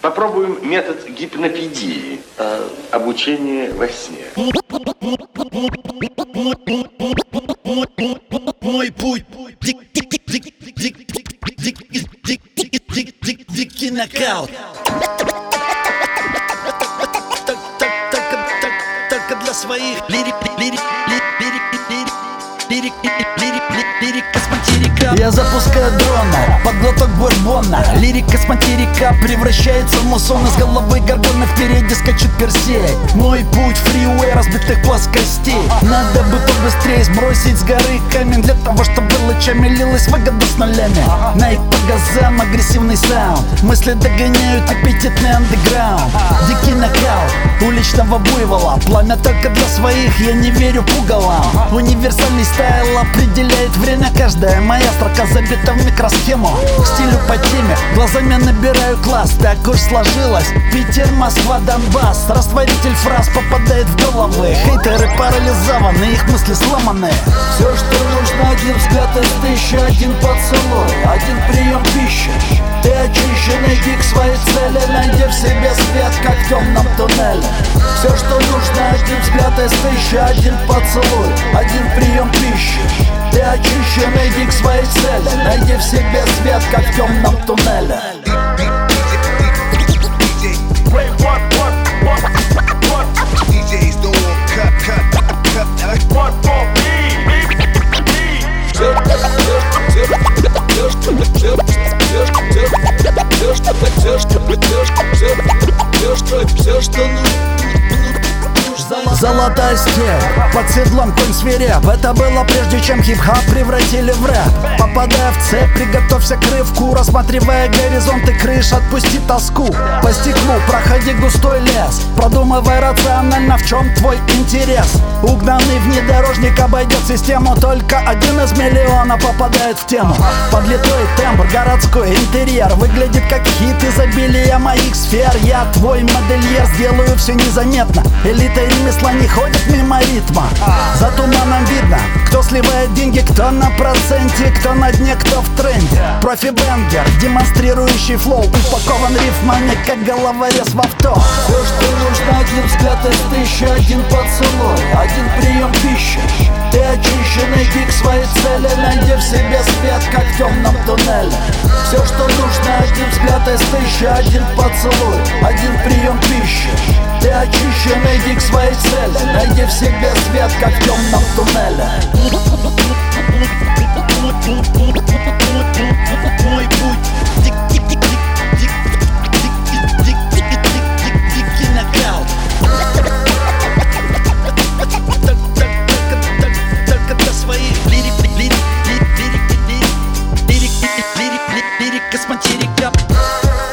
Попробуем метод гипнопедии. Обучение во сне. Мой путь, дикий нокаут. Только для своих лирик с материка. Я запускаю дрона, под глоток бурбона. Лирика с материка превращается в муссон. Из головы горгона впереди скачет Персей. Мой путь фриуэй разбитых плоскостей. Надо бы побыстрее сбросить с горы камень, для того, чтобы лучами лилась выгода с нулями. Найк по газам, агрессивный саунд. Мысли догоняют аппетитный андеграунд. Дикий нокаут уличного буйвола. Пламя только для своих, я не верю пугалам. Универсальный стайл определяет время. Каждая моя строка забита в микросхему. К стилю по теме, глазами набираю класс. Так уж сложилось, Питер, Москва, Донбасс. Растворитель фраз попадает в головы. Хейтеры парализованы, их мысли сломаны. Все, что нужно, один взгляд из тысячи, один поцелуй, один прием пищи. Ты очищен, иди к своей цели, найди в себе свет, как в темном туннеле. Все, что нужно, один взгляд из тысячи, один поцелуй, один прием пищи. Ты очищен, иди к своей цели, найди в себе свет, как в темном туннеле. Все, что золотая степь, под седлом конь свиреп. Это было прежде, чем хип-хап превратили в рэп. Попадая в цепь, приготовься к рывку. Рассматривая горизонты крыш, отпусти тоску. По стеклу проходи густой лес, продумывай рационально, в чем твой интерес. Угнанный внедорожник обойдет систему, только один из миллиона попадает в тему. Подлитой тембр, городской интерьер выглядит как хит изобилия моих сфер. Я твой модельер, сделаю все незаметно. Элита ремесла не ходит мимо ритма. За туманом видно, кто сливает деньги, кто на проценте, кто на дне, кто в тренде. Профи-бенгер, демонстрирующий флоу, упакован рифмами, как головорез в авто. Все, что нужно, один взгляд из тысячи, один поцелуй, один прием пищи. Ты очищен, иди к своей цели, найди в себе свет, как в темном туннеле. Все, что нужно, один взгляд из тысячи, один поцелуй, один прием пищи. Ты очищен, иди к своей цели, найди в себе свет, как в темном туннеле. Мой путь, дикий нокаут. Только для своих лирика с материка.